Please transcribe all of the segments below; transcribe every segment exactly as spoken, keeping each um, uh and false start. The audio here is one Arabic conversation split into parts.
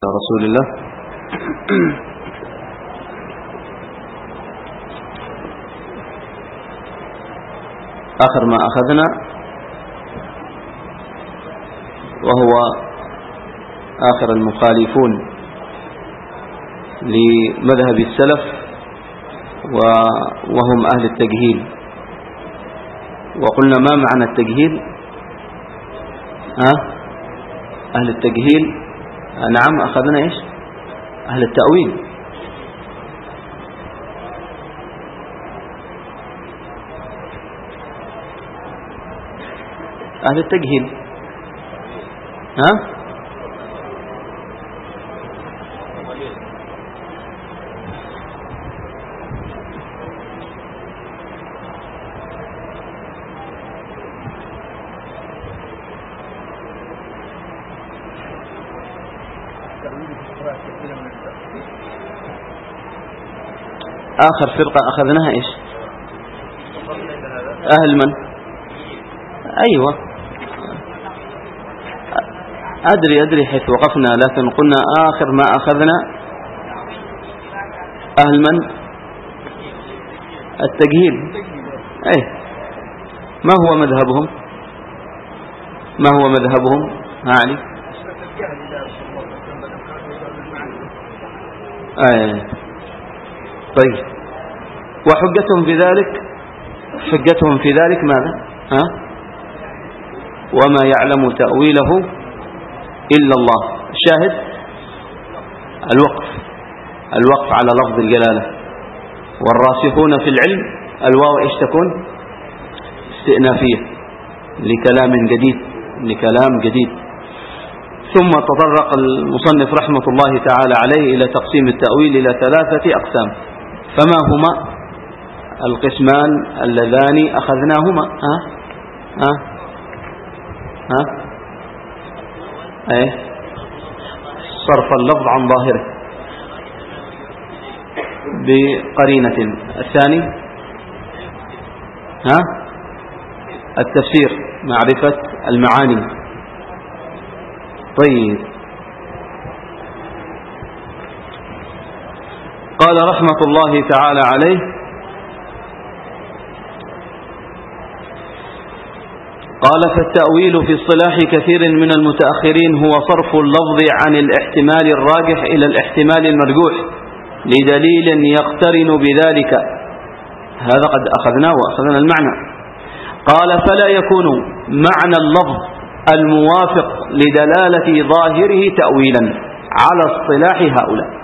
رسول الله. آخر ما أخذنا وهو آخر المخالفون لمذهب السلف وهم أهل التجهيل. وقلنا ما معنى التجهيل؟ ها؟ أهل التجهيل نعم أخذنا إيش؟ أهل التأويل. أهل التجهيل ها؟ آخر فرقة أخذناها إيش؟ أهل من؟ أيوة أدري أدري حيث وقفنا، لكن قلنا آخر ما أخذنا أهل من؟ التجهيل. أي ما هو مذهبهم؟ ما هو مذهبهم؟ علي أي طيب. وحجتهم في ذلك حجتهم في ذلك ماذا؟ ها؟ وما يعلم تأويله إلا الله. الشاهد الوقف الوقف على لفظ الجلالة. والراسخون في العلم الواو إيش تكون؟ استئنافية لكلام جديد لكلام جديد. ثم تطرق المصنف رحمة الله تعالى عليه إلى تقسيم التأويل إلى ثلاثة أقسام. فما هما القسمان اللذان أخذناهما؟ ها ها ها ايه صرف اللفظ عن ظاهره بقرينة. الثاني ها التفسير معرفة المعاني. طيب قال رحمة الله تعالى عليه: قال فالتأويل في اصطلاح كثير من المتأخرين هو صرف اللفظ عن الاحتمال الراجح إلى الاحتمال المرجوح لدليل يقترن بذلك. هذا قد أخذناه وأخذنا المعنى. قال فلا يكون معنى اللفظ الموافق لدلالة ظاهره تأويلا على اصطلاح هؤلاء.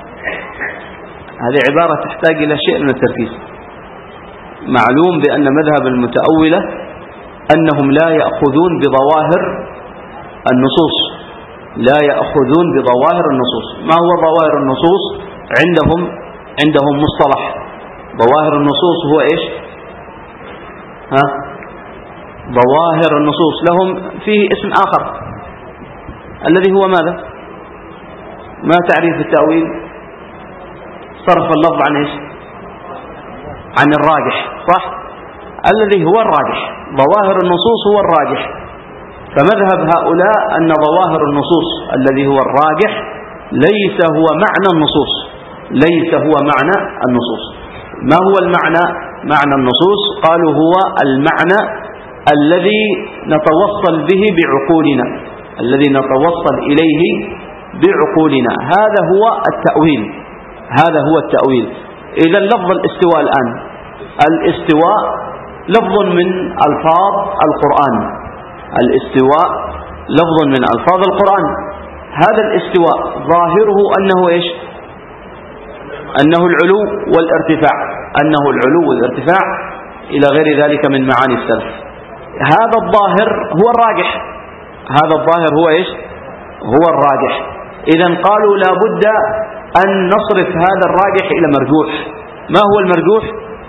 هذه عبارة تحتاج إلى شيء من التركيز. معلوم بأن مذهب المتأولة أنهم لا يأخذون بظواهر النصوص لا يأخذون بظواهر النصوص. ما هو ظواهر النصوص؟ عندهم عندهم مصطلح ظواهر النصوص هو إيش؟ ها؟ ظواهر النصوص لهم فيه اسم آخر الذي هو ماذا؟ ما تعريف التأويل؟ صرف اللفظ عن إيش؟ عن الراجح، صح؟ الذي هو الراجح. ظواهر النصوص هو الراجح. فمذهب هؤلاء أن ظواهر النصوص الذي هو الراجح ليس هو معنى النصوص ليس هو معنى النصوص. ما هو المعنى؟ معنى النصوص قالوا هو المعنى الذي نتوصل به بعقولنا الذي نتوصل إليه بعقولنا. هذا هو التأويل هذا هو التأويل. إذا لفظ الاستواء الآن، الاستواء لفظ من ألفاظ القرآن الاستواء لفظ من ألفاظ القرآن. هذا الاستواء ظاهره أنه إيش؟ أنه العلو والارتفاع أنه العلو والارتفاع إلى غير ذلك من معاني السلف. هذا الظاهر هو الراجح هذا الظاهر هو إيش؟ هو الراجح. إذن قالوا لا بد أن نصرف هذا الراجح إلى مرجوح. ما هو المرجوح؟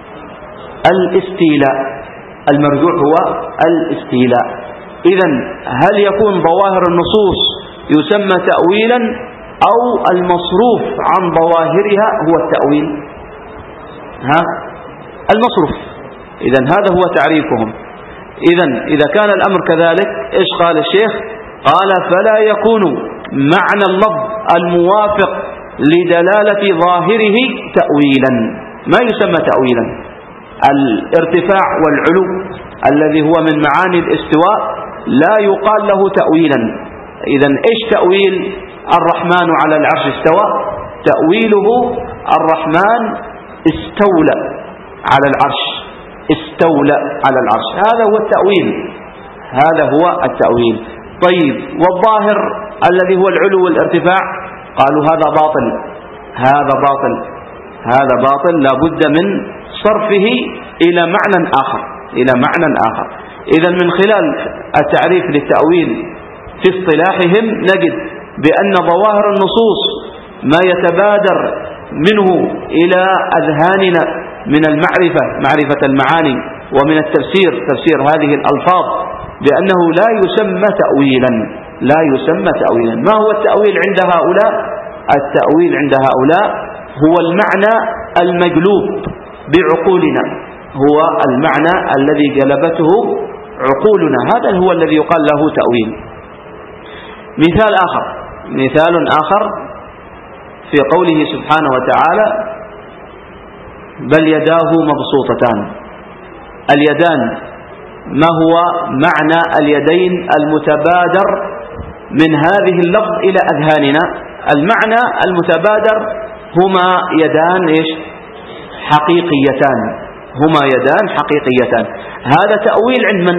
الاستيلاء. المرجوح هو الاستيلاء. إذن هل يكون ظواهر النصوص يسمى تأويلا أو المصروف عن ظواهرها هو التأويل؟ ها؟ المصروف. إذن هذا هو تعريفهم. إذن إذا كان الأمر كذلك إيش قال الشيخ؟ قال فلا يكون معنى اللفظ الموافق لدلالة ظاهره تأويلا. ما يسمى تأويلا؟ الارتفاع والعلو الذي هو من معاني الاستواء لا يقال له تأويلا. إذن إيش تأويل الرحمن على العرش استوى؟ تأويله الرحمن استولى على العرش، استولى على العرش، هذا هو التأويل، هذا هو التأويل. طيب والظاهر الذي هو العلو والارتفاع قالوا هذا باطل، هذا باطل، هذا باطل، لا بد من صرفه إلى معنى آخر، إلى معنى آخر. إذن من خلال التعريف للتأويل في اصطلاحهم نجد بأن ظواهر النصوص ما يتبادر منه إلى أذهاننا من المعرفة، معرفة المعاني، ومن التفسير، تفسير هذه الألفاظ، بأنه لا يسمى تأويلا، لا يسمى تأويلا. ما هو التأويل عند هؤلاء؟ التأويل عند هؤلاء هو المعنى المجلوب بعقولنا، هو المعنى الذي جلبته عقولنا، هذا هو الذي يقال له تأويل. مثال آخر، مثال آخر في قوله سبحانه وتعالى بل يداه مبسوطتان. اليدان ما هو معنى اليدين المتبادر من هذه اللفظ إلى أذهاننا؟ المعنى المتبادر هما يدان إيش؟ حقيقيتان، هما يدان حقيقيتان. هذا تأويل عند من؟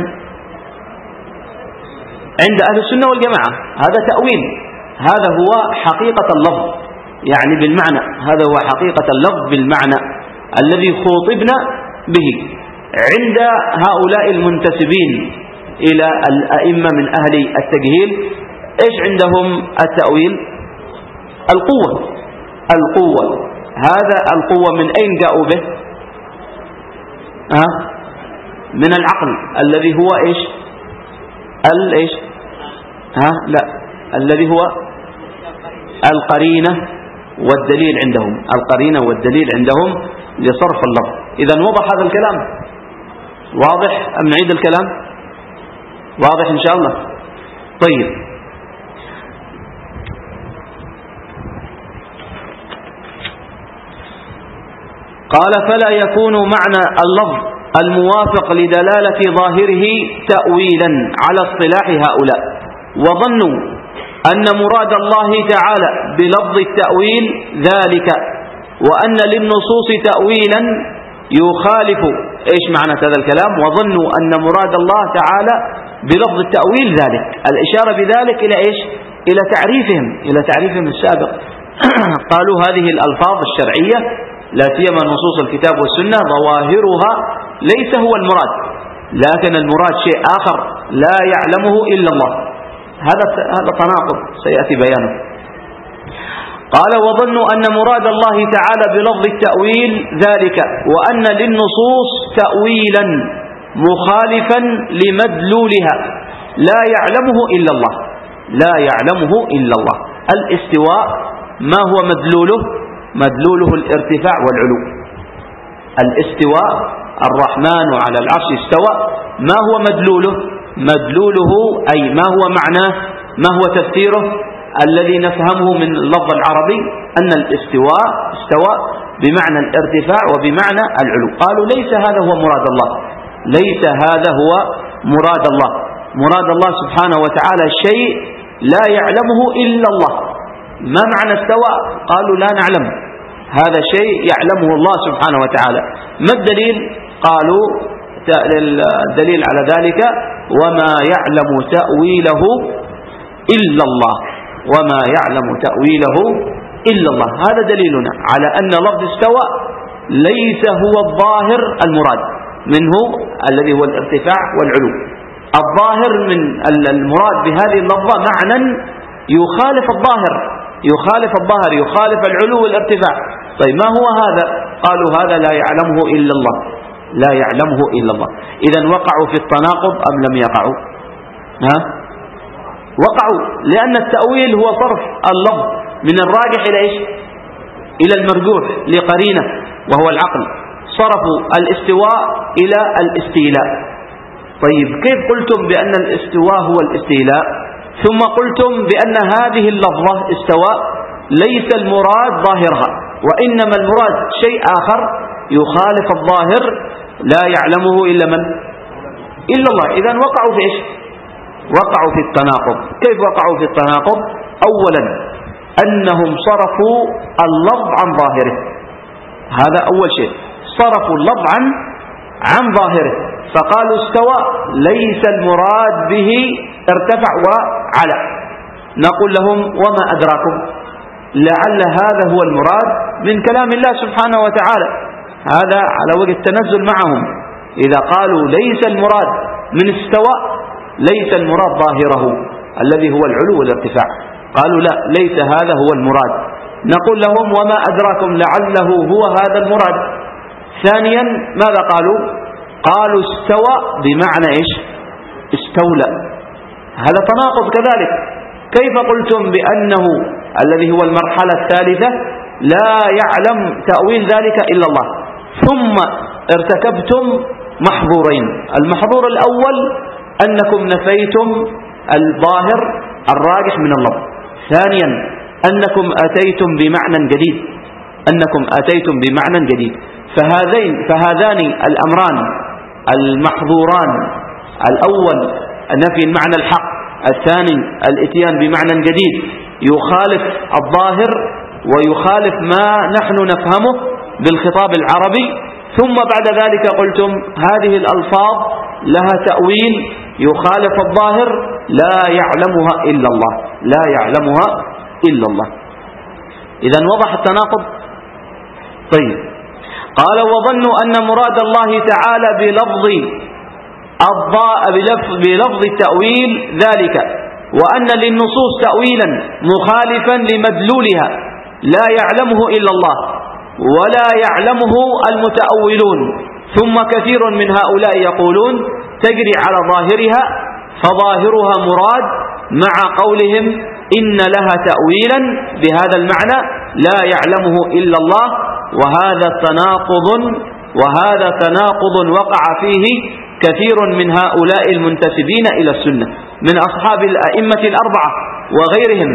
عند أهل السنة والجماعة، هذا تأويل، هذا هو حقيقة اللفظ، يعني بالمعنى، هذا هو حقيقة اللفظ بالمعنى الذي خوطبنا به. عند هؤلاء المنتسبين إلى الأئمة من أهل التجهيل إيش عندهم التأويل؟ القوة، القوة، هذا القوة من أين جاءوا به؟ ها؟ من العقل الذي هو إيش؟ ال إيش؟ ها؟ لا، الذي هو القرينة والدليل عندهم، القرينة والدليل عندهم لصرف اللفظ. إذن وضح هذا الكلام؟ واضح أم نعيد الكلام؟ واضح إن شاء الله. طيب، قال فلا يكون معنى اللفظ الموافق لدلالة ظاهره تأويلا على اصطلاح هؤلاء، وظنوا أن مراد الله تعالى بلفظ التأويل ذلك، وأن للنصوص تأويلا يخالف إيش معنى هذا الكلام؟ وظنوا أن مراد الله تعالى بلفظ التأويل ذلك، الإشارة بذلك إلى إيش؟ إلى تعريفهم، إلى تعريفهم السابق. قالوا هذه الألفاظ الشرعية لا سيما نصوص الكتاب والسنة ظواهرها ليس هو المراد، لكن المراد شيء آخر لا يعلمه إلا الله. هذا هذا تناقض سيأتي بيانه. قال وظنوا أن مراد الله تعالى بلفظ التأويل ذلك، وأن للنصوص تأويلا مخالفا لمدلولها لا يعلمه إلا الله، لا يعلمه إلا الله. الاستواء ما هو مدلوله؟ مدلوله الارتفاع والعلو. الاستواء الرحمن على العرش استوى، ما هو مدلوله؟ مدلوله أي ما هو معناه، ما هو تفسيره الذي نفهمه من اللفظ العربي؟ أن الاستواء استوى بمعنى الارتفاع وبمعنى العلو. قالوا ليس هذا هو مراد الله، ليس هذا هو مراد الله. مراد الله سبحانه وتعالى شيء لا يعلمه إلا الله. ما معنى استوى؟ قالوا لا نعلم، هذا شيء يعلمه الله سبحانه وتعالى. ما الدليل؟ قالوا الدليل على ذلك وما يعلم تأويله إلا الله، وما يعلم تأويله إلا الله. هذا دليلنا على أن لفظ استوى ليس هو الظاهر المراد منه الذي هو الارتفاع والعلو. الظاهر من المراد بهذه اللفظة معنى يخالف الظاهر، يخالف الظاهر، يخالف العلو والارتفاع. طيب ما هو هذا؟ قالوا هذا لا يعلمه إلا الله، لا يعلمه إلا الله. إذن وقعوا في التناقض أم لم يقعوا؟ ها؟ وقعوا، لأن التأويل هو صرف اللفظ من الراجح إلى إيش؟ إلى المرجوح لقرينة وهو العقل. صرفوا الاستواء إلى الاستيلاء. طيب كيف قلتم بأن الاستواء هو الاستيلاء ثم قلتم بأن هذه اللفظة استواء ليس المراد ظاهرها، وإنما المراد شيء آخر يخالف الظاهر لا يعلمه إلا من؟ إلا الله. إذن وقعوا في إيش؟ وقعوا في التناقض. كيف وقعوا في التناقض؟ أولا أنهم صرفوا اللفظ عن ظاهره، هذا أول شيء، صرفوا اللفظ عن عن ظاهره، فقالوا استوى ليس المراد به ارتفع وعلى. نقول لهم وما أدراكم لعل هذا هو المراد من كلام الله سبحانه وتعالى، هذا على وجه التنزل معهم. إذا قالوا ليس المراد من استوى ليس المراد ظاهره الذي هو العلو والارتفاع، قالوا لا ليس هذا هو المراد، نقول لهم وما أدراكم لعله هو هذا المراد. ثانيا ماذا قالوا؟ قالوا استوى بمعنى إيش؟ استولى، هذا تناقض كذلك. كيف قلتم بأنه الذي هو المرحلة الثالثة لا يعلم تأويل ذلك إلا الله، ثم ارتكبتم محظورين؟ المحظور الأول أنكم نفيتم الظاهر الراجح من اللفظ، ثانيا أنكم أتيتم بمعنى جديد، أنكم أتيتم بمعنى جديد. فهذين فهذان الأمران المحظوران، الأول نفي المعنى الحق، الثاني الاتيان بمعنى جديد يخالف الظاهر ويخالف ما نحن نفهمه بالخطاب العربي. ثم بعد ذلك قلتم هذه الألفاظ لها تأويل يخالف الظاهر لا يعلمها إلا الله، لا يعلمها إلا الله. إذن وضح التناقض. طيب، قال وظنوا أن مراد الله تعالى بلفظ الضاء بلفظ, بلفظ التأويل ذلك، وأن للنصوص تأويلا مخالفا لمدلولها لا يعلمه إلا الله ولا يعلمه المتأولون. ثم كثير من هؤلاء يقولون تجري على ظاهرها، فظاهرها مراد، مع قولهم إن لها تأويلا بهذا المعنى لا يعلمه إلا الله. وهذا تناقض وهذا تناقض وقع فيه كثير من هؤلاء المنتسبين إلى السنة من أصحاب الأئمة الأربعة وغيرهم.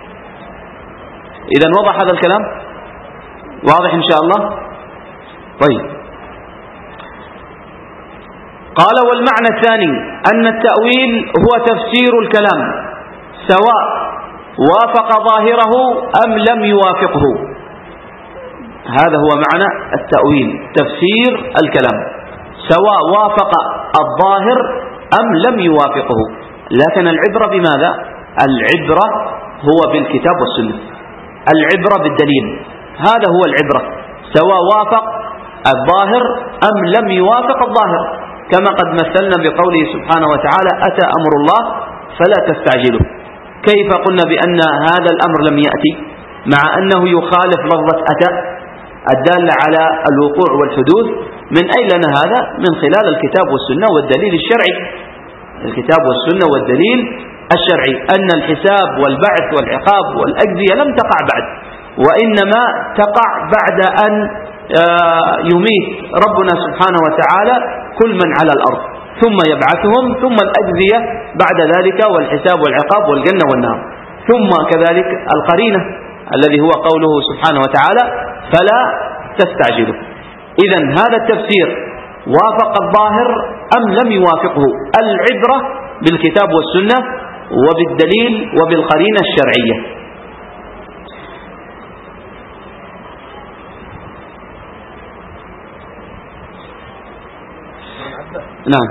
إذن وضح هذا الكلام؟ واضح إن شاء الله؟ طيب، قال والمعنى الثاني أن التأويل هو تفسير الكلام سواء وافق ظاهره أم لم يوافقه. هذا هو معنى التأويل، تفسير الكلام سواء وافق الظاهر أم لم يوافقه. لكن العبرة بماذا؟ العبرة هو بالكتاب والسنة، العبرة بالدليل، هذا هو العبرة، سواء وافق الظاهر أم لم يوافق الظاهر، كما قد مثلنا بقوله سبحانه وتعالى أتى أمر الله فلا تستعجلوا. كيف قلنا بأن هذا الأمر لم يأتي مع أنه يخالف لفظة أتى الدالة على الوقوع والحدوث؟ من أين لنا هذا؟ من خلال الكتاب والسنة والدليل الشرعي، الكتاب والسنة والدليل الشرعي، أن الحساب والبعث والعقاب والأجزية لم تقع بعد، وإنما تقع بعد أن يميت ربنا سبحانه وتعالى كل من على الأرض، ثم يبعثهم، ثم الأجزية بعد ذلك، والحساب والعقاب والجنة والنار، ثم كذلك القرينة الذي هو قوله سبحانه وتعالى فلا تستعجلوا. إذن هذا التفسير وافق الظاهر أم لم يوافقه؟ العبرة بالكتاب والسنة وبالدليل وبالقرينة الشرعية. نعم.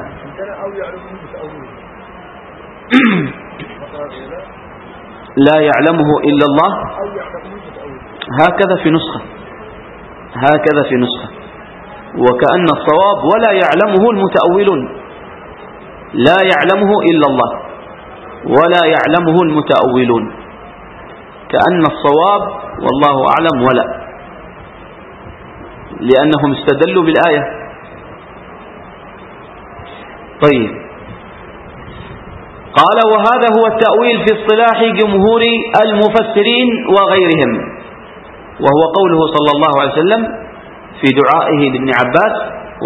لا يعلمه إلا الله، هكذا في نسخة، هكذا في نسخة، وكأن الصواب ولا يعلمه المتأولون، لا يعلمه إلا الله ولا يعلمه المتأولون، كأن الصواب والله أعلم ولا، لأنهم استدلوا بالآية. طيب، قال وهذا هو التأويل في اصطلاح جمهور المفسرين وغيرهم، وهو قوله صلى الله عليه وسلم في دعائه لابن عباس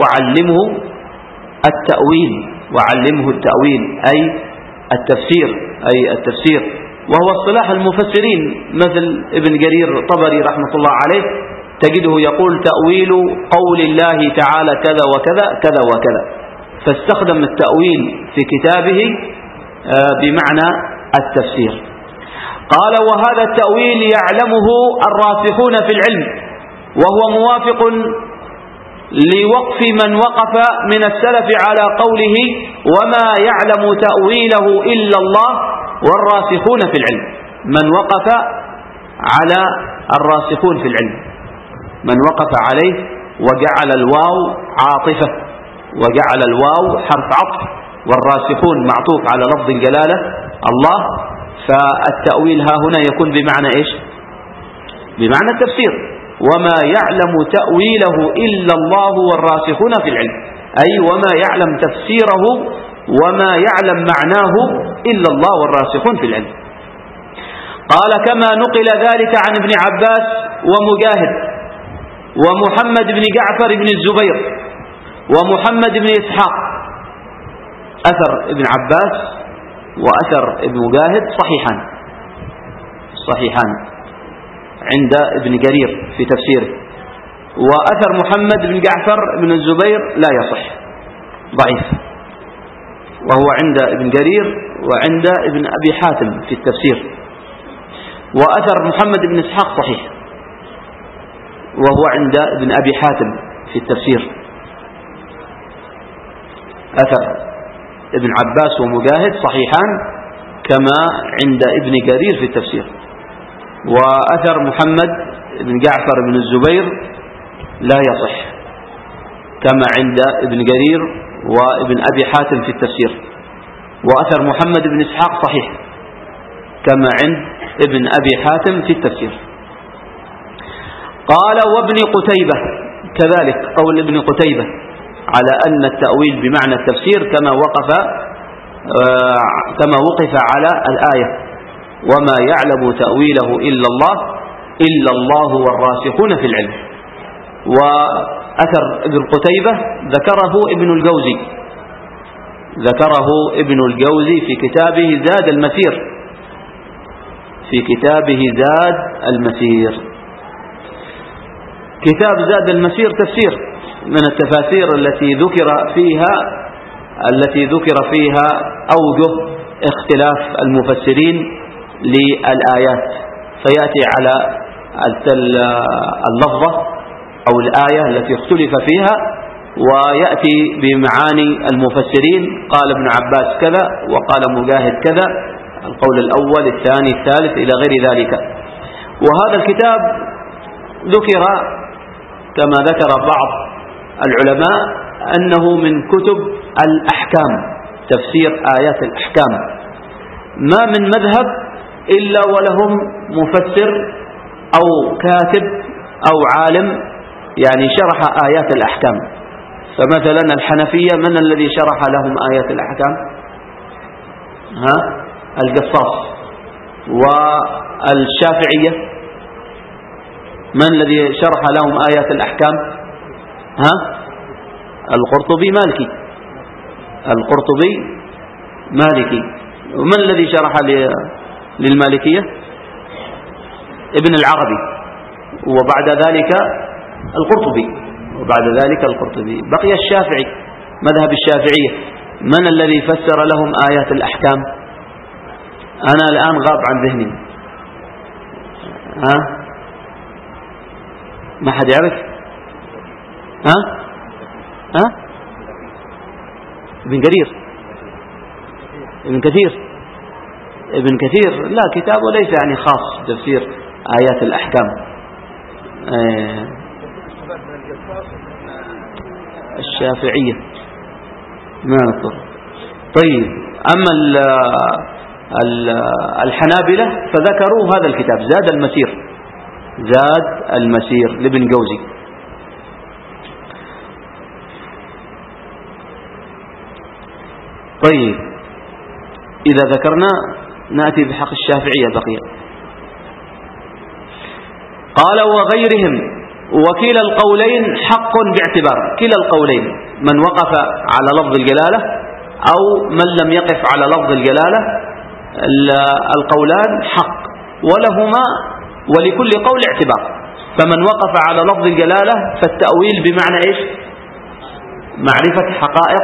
وعلمه التأويل، وعلمه التأويل أي التفسير أي التفسير، وهو اصطلاح المفسرين مثل ابن جرير طبري رحمة الله عليه، تجده يقول تأويل قول الله تعالى كذا وكذا كذا وكذا، فاستخدم التأويل في كتابه بمعنى التفسير. قال وهذا التأويل يعلمه الراسخون في العلم، وهو موافق لوقف من وقف من السلف على قوله وما يعلم تأويله إلا الله والراسخون في العلم. من وقف على الراسخون في العلم، من وقف عليه وجعل الواو عاطفة وجعل الواو حرف عطف والراسخون معطوف على لفظ الجلالة الله، فالتأويل ها هنا يكون بمعنى إيش؟ بمعنى التفسير. وما يعلم تأويله إلا الله والراسخون في العلم، أي وما يعلم تفسيره وما يعلم معناه إلا الله والراسخون في العلم. قال كما نقل ذلك عن ابن عباس ومجاهد ومحمد بن جعفر بن الزبير ومحمد بن إسحاق. أثر ابن عباس وأثر ابن مجاهد صحيحان صحيحان عند ابن جرير في تفسيره، وأثر محمد بن جعفر بن الزبير لا يصح، ضعيف، وهو عند ابن جرير وعند ابن أبي حاتم في التفسير. وأثر محمد بن إسحاق صحيح، وهو عند ابن أبي حاتم في التفسير. أثر ابن عباس ومجاهد صحيحان كما عند ابن جرير في التفسير، وأثر محمد بن جعفر بن الزبير لا يصح كما عند ابن جرير وابن أبي حاتم في التفسير. وأثر محمد بن إسحاق صحيح كما عند ابن أبي حاتم في التفسير. قال وابن قتيبة كذلك قول ابن قتيبة على أن التأويل بمعنى التفسير كما وقف كما وقف على الآية وما يعلم تأويله إلا الله إلا الله والراسخون في العلم. وأثر ابن قتيبة ذكره ابن الجوزي ذكره ابن الجوزي في كتابه زاد المسير في كتابه زاد المسير. كتاب زاد المسير تفسير من التفاسير التي ذكر فيها التي ذكر فيها أوجه اختلاف المفسرين للآيات، فيأتي على اللفظة أو الآية التي اختلف فيها ويأتي بمعاني المفسرين، قال ابن عباس كذا وقال مجاهد كذا، القول الأول الثاني الثالث إلى غير ذلك. وهذا الكتاب ذكر كما ذكر بعض العلماء أنه من كتب الأحكام، تفسير آيات الأحكام، ما من مذهب إلا ولهم مفسر أو كاتب أو عالم يعني شرح آيات الأحكام. فمثلا الحنفية من الذي شرح لهم آيات الأحكام؟ ها؟ القصاص. والشافعية من الذي شرح لهم آيات الأحكام؟ ها؟ القرطبي مالكي القرطبي مالكي. ومن الذي شرح للمالكية؟ ابن العربي، وبعد ذلك القرطبي وبعد ذلك القرطبي بقي الشافعي، مذهب الشافعية من الذي فسر لهم آيات الأحكام؟ أنا الآن غاب عن ذهني. ها؟ ما حد يعرف؟ ها؟ ها؟ ابن جرير ابن كثير ابن كثير لا، كتابه ليس يعني خاص تفسير آيات الأحكام. آه الشافعية ما نذكر. طيب أما ال ال الحنابلة فذكروا هذا الكتاب زاد المسير زاد المسير لابن جوزي. طيب إذا ذكرنا نأتي بحق الشافعية بقية. قال وغيرهم وكلا القولين حق باعتبار، كلا القولين من وقف على لفظ الجلالة أو من لم يقف على لفظ الجلالة القولان حق، ولهما ولكل قول اعتبار. فمن وقف على لفظ الجلالة فالتأويل بمعنى إيش؟ معرفة حقائق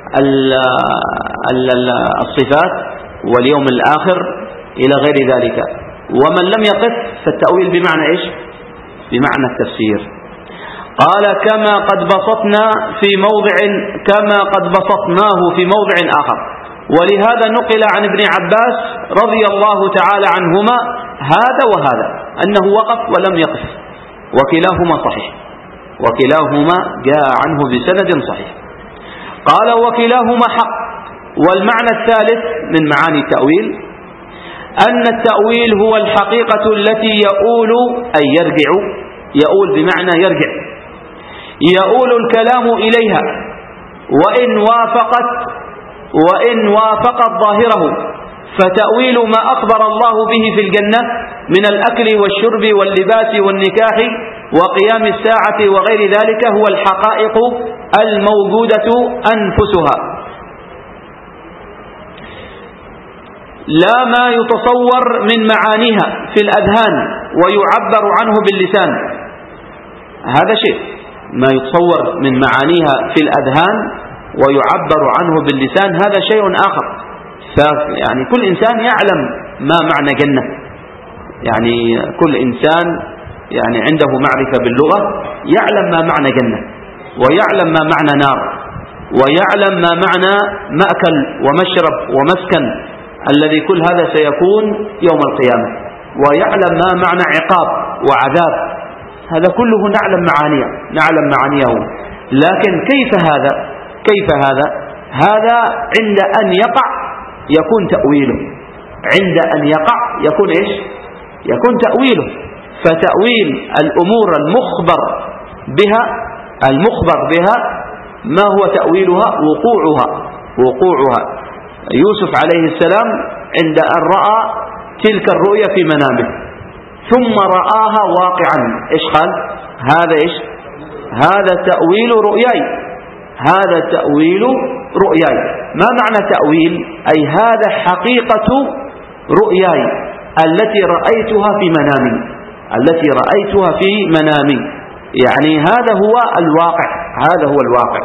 الصفات واليوم الآخر إلى غير ذلك. ومن لم يقف فالتأويل بمعنى إيش؟ بمعنى التفسير. قال كما قد بسطنا في موضع كما قد بسطناه في موضع آخر. ولهذا نقل عن ابن عباس رضي الله تعالى عنهما هذا وهذا، أنه وقف ولم يقف، وكلاهما صحيح، وكلاهما جاء عنه بسند صحيح. قال وكلاهما حق. والمعنى الثالث من معاني التأويل أن التأويل هو الحقيقة التي يؤول أي يرجع، يؤول بمعنى يرجع، يؤول الكلام إليها، وإن وافقت وإن وافقت ظاهره. فتأويل ما أخبر الله به في الجنة من الأكل والشرب واللباس والنكاح وقيام الساعة وغير ذلك هو الحقائق الموجودة أنفسها، لا ما يتصور من معانيها في الأذهان ويعبر عنه باللسان. هذا شيء، ما يتصور من معانيها في الأذهان ويعبر عنه باللسان هذا شيء آخر. يعني كل إنسان يعلم ما معنى جنة، يعني كل إنسان يعني عنده معرفة باللغة يعلم ما معنى جنة، ويعلم ما معنى نار، ويعلم ما معنى مأكل ومشرب ومسكن الذي كل هذا سيكون يوم القيامة، ويعلم ما معنى عقاب وعذاب. هذا كله نعلم معانيه نعلم معانيه لكن كيف هذا كيف هذا هذا عند أن يقع يكون تأويله، عند أن يقع يكون إيش؟ يكون تأويله. فتأويل الأمور المخبر بها المخبر بها ما هو تأويلها؟ وقوعها وقوعها. يوسف عليه السلام عند أن رأى تلك الرؤيا في منامه ثم رآها واقعا، إيش قال؟ هذا إيش؟ هذا تأويل رؤياي، هذا تأويل رؤياي. ما معنى تأويل؟ أي هذا حقيقة رؤياي التي رأيتها في منامي التي رأيتها في منامي يعني هذا هو الواقع، هذا هو الواقع.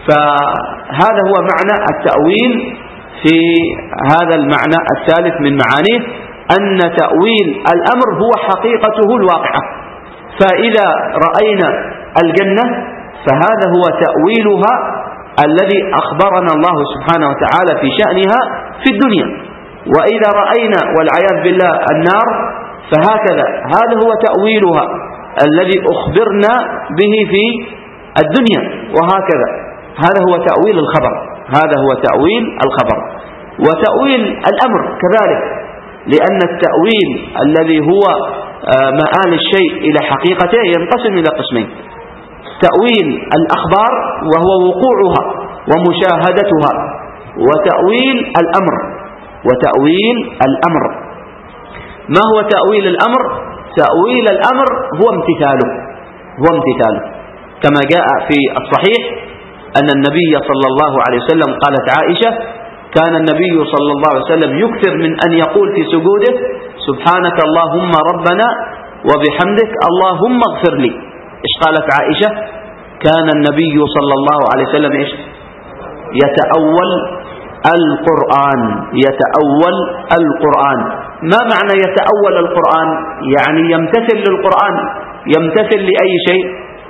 فهذا هو معنى التأويل في هذا المعنى الثالث من معانيه، أن تأويل الأمر هو حقيقته الواقعة. فإذا رأينا الجنة فهذا هو تأويلها الذي أخبرنا الله سبحانه وتعالى في شأنها في الدنيا. وإذا رأينا والعياذ بالله النار فهكذا هذا هو تأويلها الذي أخبرنا به في الدنيا، وهكذا هذا هو تأويل الخبر هذا هو تأويل الخبر. وتأويل الأمر كذلك، لأن التأويل الذي هو مآل الشيء إلى حقيقته ينقسم إلى قسمين: تأويل الأخبار وهو وقوعها ومشاهدتها، وتأويل الأمر وتأويل الأمر. ما هو تأويل الأمر؟ تأويل الأمر هو امتثاله هو امتثاله كما جاء في الصحيح أن النبي صلى الله عليه وسلم قالت عائشة: كان النبي صلى الله عليه وسلم يكثر من أن يقول في سجوده: سبحانك اللهم ربنا وبحمدك اللهم اغفر لي. إيش قالت عائشة؟ كان النبي صلى الله عليه وسلم إيش؟ يتأول القرآن يتأول القرآن. ما معنى يتأول القرآن؟ يعني يمتثل للقرآن. يمتثل لأي شيء؟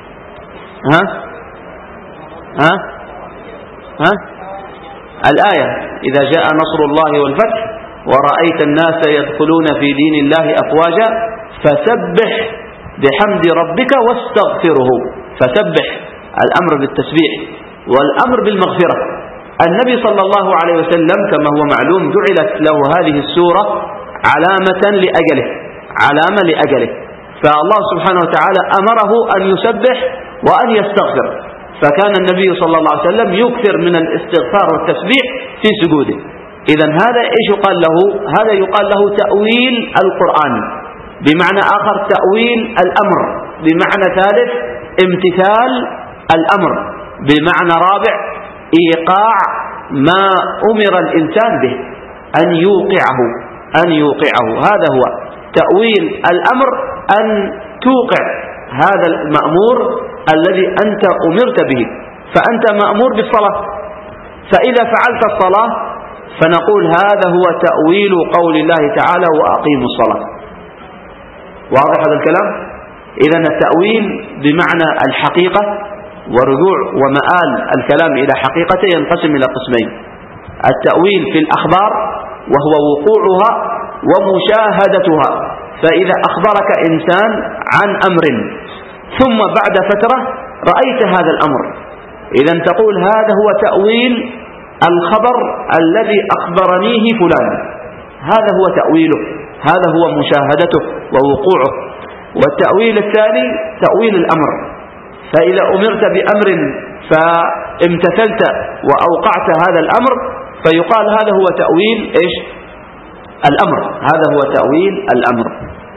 ها ها ها الآية: إذا جاء نصر الله والفتح ورأيت الناس يدخلون في دين الله أفواجا فسبح بحمد ربك واستغفره. فسبح الأمر بالتسبيح والأمر بالمغفرة. النبي صلى الله عليه وسلم كما هو معلوم جعلت له هذه السورة علامة لأجله علامة لأجله فالله سبحانه وتعالى أمره أن يسبح وأن يستغفر، فكان النبي صلى الله عليه وسلم يكثر من الاستغفار والتسبيح في سجوده. إذن هذا إيش يقال له؟ هذا يقال له تأويل القرآن. بمعنى آخر تأويل الأمر. بمعنى ثالث امتثال الأمر. بمعنى رابع إيقاع ما أمر الإنسان به أن يوقعه أن يوقعه هذا هو تأويل الأمر، أن توقع هذا المأمور الذي أنت أمرت به. فأنت مأمور بالصلاة، فإذا فعلت الصلاة فنقول هذا هو تأويل قول الله تعالى وأقيموا الصلاة. واضح هذا الكلام؟ إذن التأويل بمعنى الحقيقة ورجوع ومآل الكلام إلى حقيقته ينقسم إلى قسمين: التأويل في الأخبار وهو وقوعها ومشاهدتها. فإذا أخبرك إنسان عن أمر ثم بعد فترة رأيت هذا الأمر، إذن تقول هذا هو تأويل الخبر الذي أخبرنيه فلان، هذا هو تأويله، هذا هو مشاهدته ووقوعه. والتأويل الثاني تأويل الأمر، فإذا أمرت بأمر فامتثلت وأوقعت هذا الأمر فيقال هذا هو تأويل إيش؟ الأمر، هذا هو تأويل الأمر.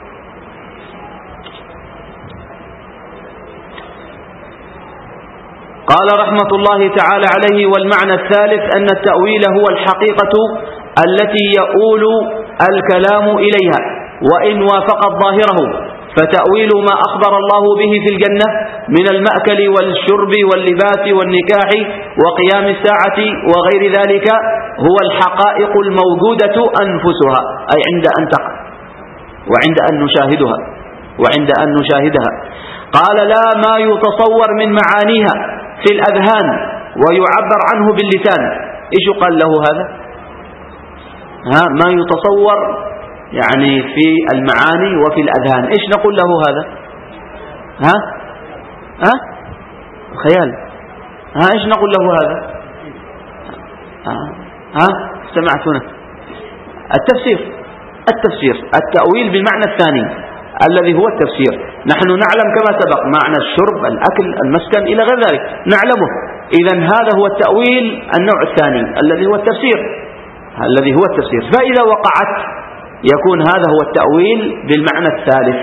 قال رحمة الله تعالى عليه: والمعنى الثالث أن التأويل هو الحقيقة التي يؤول الكلام إليها وإن وافقت ظاهره، فتأويل ما أخبر الله به في الجنة من المأكل والشرب واللباس والنكاح وقيام الساعة وغير ذلك هو الحقائق الموجودة أنفسها، أي عند أن تقع وعند أن نشاهدها وعند أن نشاهدها. قال: لا ما يتصور من معانيها في الأذهان ويعبر عنه باللسان. إيش قال له هذا؟ ها ما يتصور يعني في المعاني وفي الأذهان، إيش نقول له هذا؟ ها ها خيال. ها إيش نقول له هذا؟ ها, ها؟ سمعتنا التفسير التفسير التأويل بالمعنى الثاني الذي هو التفسير. نحن نعلم كما سبق معنى الشرب، الأكل، المسكن إلى غير ذلك نعلمه. إذن هذا هو التأويل النوع الثاني الذي هو التفسير الذي هو التفسير. فإذا وقعت يكون هذا هو التأويل بالمعنى الثالث.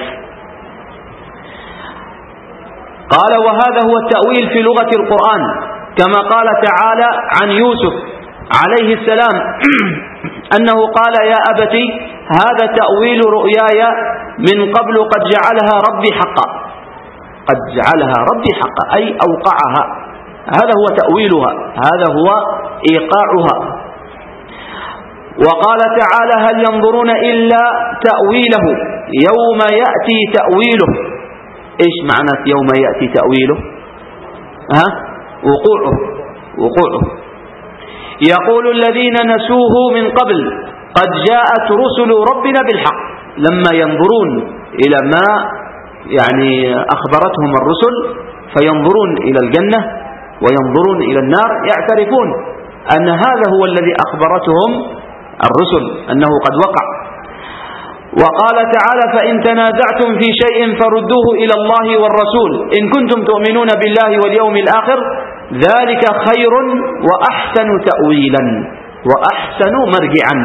قال: وهذا هو التأويل في لغة القرآن، كما قال تعالى عن يوسف عليه السلام أنه قال: يا أبتي هذا تأويل رؤياي من قبل قد جعلها ربي حقا. قد جعلها ربي حقا أي أوقعها، هذا هو تأويلها، هذا هو إيقاعها. وقال تعالى: هل ينظرون إلا تأويله يوم يأتي تأويله. إيش معنى يوم يأتي تأويله؟ ها؟ وقوعه وقوعه. يقول الذين نسوه من قبل قد جاءت رسل ربنا بالحق. لما ينظرون إلى ما يعني أخبرتهم الرسل فينظرون إلى الجنة وينظرون إلى النار يعترفون أن هذا هو الذي أخبرتهم الرسل أنه قد وقع. وقال تعالى: فإن تنازعتم في شيء فردوه إلى الله والرسول إن كنتم تؤمنون بالله واليوم الآخر ذلك خير وأحسن تأويلا وأحسن مرجعا.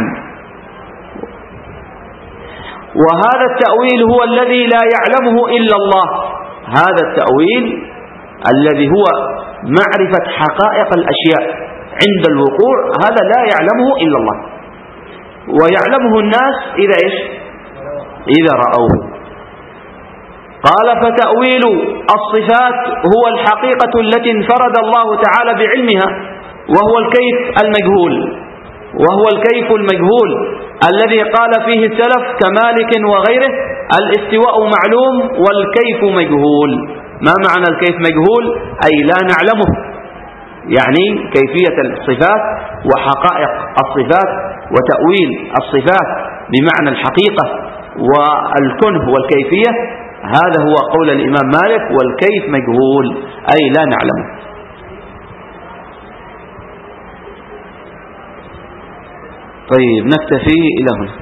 وهذا التأويل هو الذي لا يعلمه إلا الله، هذا التأويل الذي هو معرفة حقائق الأشياء عند الوقوع، هذا لا يعلمه إلا الله، ويعلمه الناس إذا إيش؟ إذا رأوه. قال: فتأويل الصفات هو الحقيقة التي انفرد الله تعالى بعلمها، وهو الكيف المجهول وهو الكيف المجهول الذي قال فيه السلف كمالك وغيره: الاستواء معلوم والكيف مجهول. ما معنى الكيف مجهول؟ أي لا نعلمه، يعني كيفية الصفات وحقائق الصفات وتأويل الصفات بمعنى الحقيقة والكنه والكيفية، هذا هو قول الإمام مالك: والكيف مجهول أي لا نعلمه. طيب نكتفي إلى هنا.